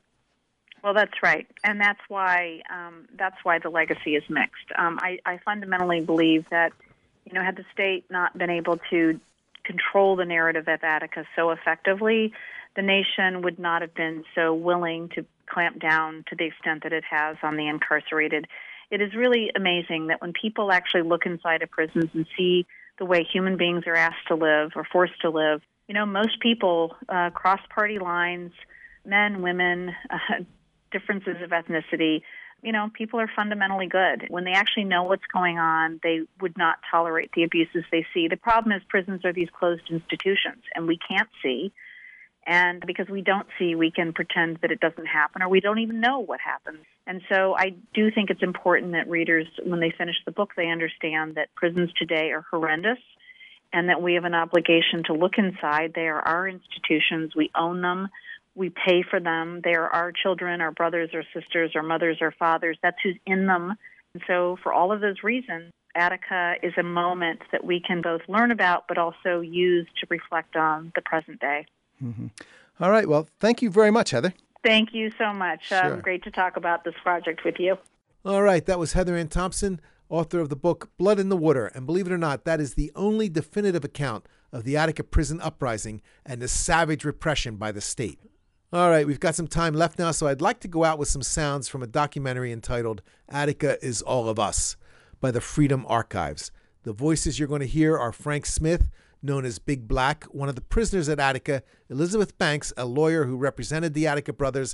Well, that's right, and that's why the legacy is mixed. I fundamentally believe that, had the state not been able to control the narrative of Attica so effectively, the nation would not have been so willing to clamp down to the extent that it has on the incarcerated. It is really amazing that when people actually look inside of prisons and see the way human beings are asked to live or forced to live, most people cross party lines, men, women, differences of ethnicity, people are fundamentally good. When they actually know what's going on, they would not tolerate the abuses they see. The problem is prisons are these closed institutions, and we can't see. And because we don't see, we can pretend that it doesn't happen, or we don't even know what happens. And so I do think it's important that readers, when they finish the book, they understand that prisons today are horrendous and that we have an obligation to look inside. They are our institutions. We own them. We pay for them. They are our children, our brothers or sisters, our mothers or fathers. That's who's in them. And so for all of those reasons, Attica is a moment that we can both learn about but also use to reflect on the present day. Mm-hmm. All right. Well, thank you very much, Heather. Thank you so much. Sure. Great to talk about this project with you. All right. That was Heather Ann Thompson, author of the book Blood in the Water. And believe it or not, that is the only definitive account of the Attica prison uprising and the savage repression by the state. All right. We've got some time left now, so I'd like to go out with some sounds from a documentary entitled Attica is All of Us by the Freedom Archives. The voices you're going to hear are Frank Smith, known as Big Black, one of the prisoners at Attica, Elizabeth Banks, a lawyer who represented the Attica brothers.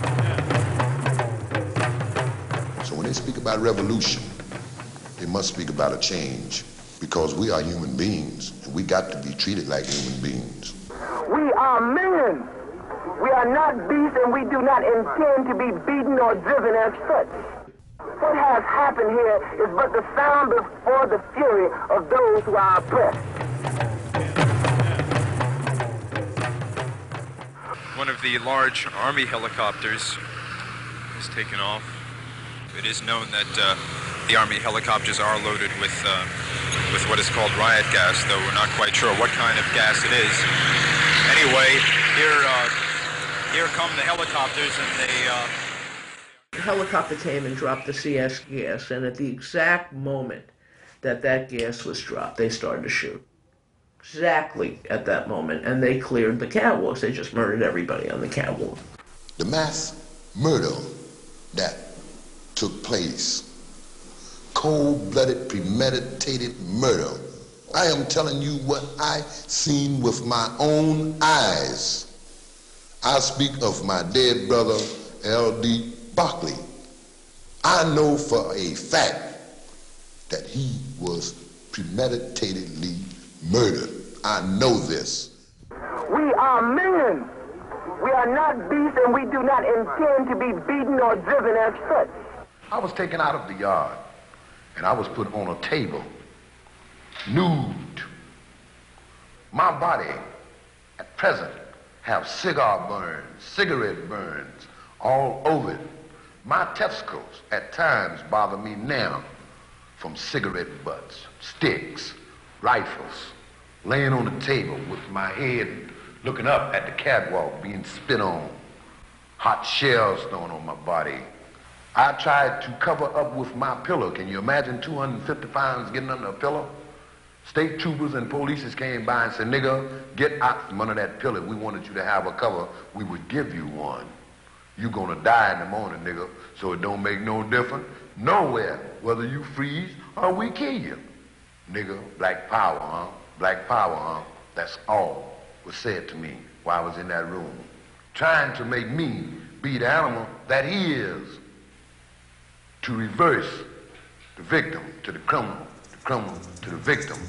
So when they speak about revolution, they must speak about a change, because we are human beings, and we got to be treated like human beings. We are men. We are not beasts, and we do not intend to be beaten or driven as such. What has happened here is but the sound before the fury of those who are oppressed. One of the large Army helicopters is taken off. It is known that the Army helicopters are loaded with what is called riot gas, though we're not quite sure what kind of gas it is. Anyway, here come the helicopters, and the helicopter came and dropped the CS gas, and at the exact moment that gas was dropped, they started to shoot. Exactly at that moment, and they cleared the catwalks. They just murdered everybody on the catwalk. The mass murder that took place, cold-blooded, premeditated murder. I am telling you what I seen with my own eyes. I speak of my dead brother, L.D. Buckley. I know for a fact that he was premeditatedly murdered. I know this. We are men. We are not beasts, and we do not intend to be beaten or driven as such. I was taken out of the yard, and I was put on a table, nude. My body, at present, have cigar burns, cigarette burns all over it. My testicles, at times, bother me now from cigarette butts, sticks, rifles, laying on the table with my head looking up at the catwalk, being spit on, hot shells thrown on my body. I tried to cover up with my pillow. Can you imagine 250 pounds getting under a pillow? State troopers and police came by and said, nigga, get out from under that pillar. We wanted you to have a cover. We would give you one. You gonna die in the morning, nigga, so it don't make no difference nowhere, whether you freeze or we kill you. Nigga, black power, huh? Black power, huh? That's all was said to me while I was in that room, trying to make me be the animal that he is, to reverse the victim to the criminal to the victim.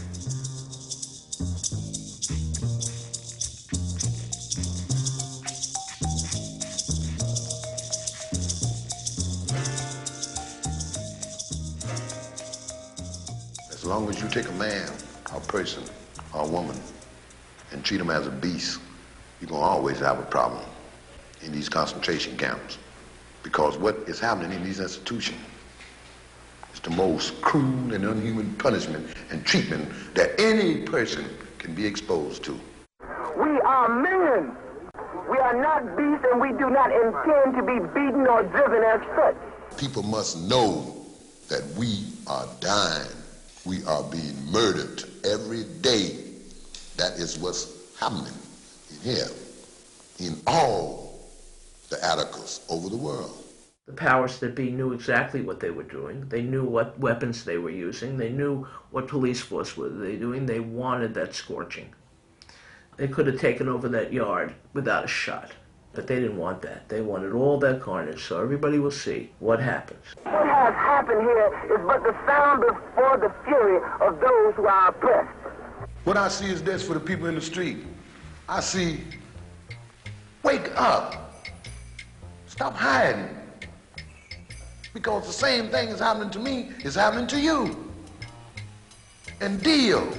As long as you take a man, a person, or a woman, and treat them as a beast, you're gonna always have a problem in these concentration camps. Because what is happening in these institutions is the most cruel and inhuman punishment and treatment that any person can be exposed to. We are men. We are not beasts, and we do not intend to be beaten or driven as such. People must know that we are dying. We are being murdered every day. That is what's happening in here, in all the Atticus over the world. The powers that be knew exactly what they were doing. They knew what weapons they were using. They knew what police force were they doing. They wanted that scorching. They could have taken over that yard without a shot, but they didn't want that. They wanted all that carnage, so everybody will see what happens. What has happened here is but the sound before the fury of those who are oppressed. What I see is this for the people in the street. I see, wake up. Stop hiding. Because the same thing is happening to me is happening to you. And deal.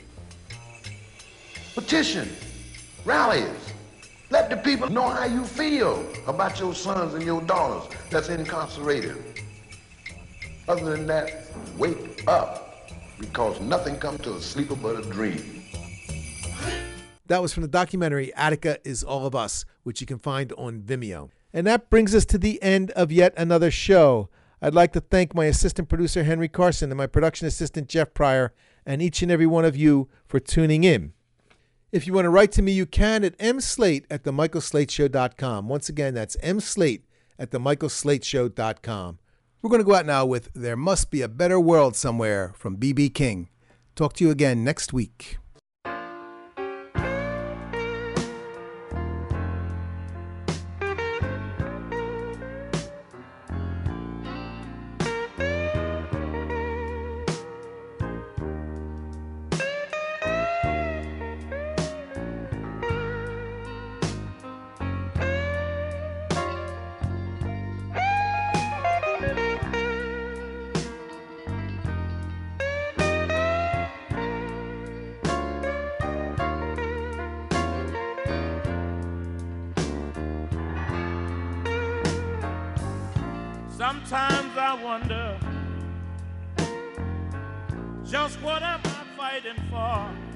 Petition. Rallies. Let the people know how you feel about your sons and your daughters that's incarcerated. Other than that, wake up. Because nothing comes to a sleeper but a dream. That was from the documentary Attica is All of Us, which you can find on Vimeo. And that brings us to the end of yet another show. I'd like to thank my assistant producer, Henry Carson, and my production assistant, Jeff Pryor, and each and every one of you for tuning in. If you want to write to me, you can at mslate@themichaelslateshow.com. Once again, that's mslate@themichaelslateshow.com. We're going to go out now with There Must Be a Better World Somewhere from B.B. King. Talk to you again next week. Sometimes I wonder, just what am I fighting for?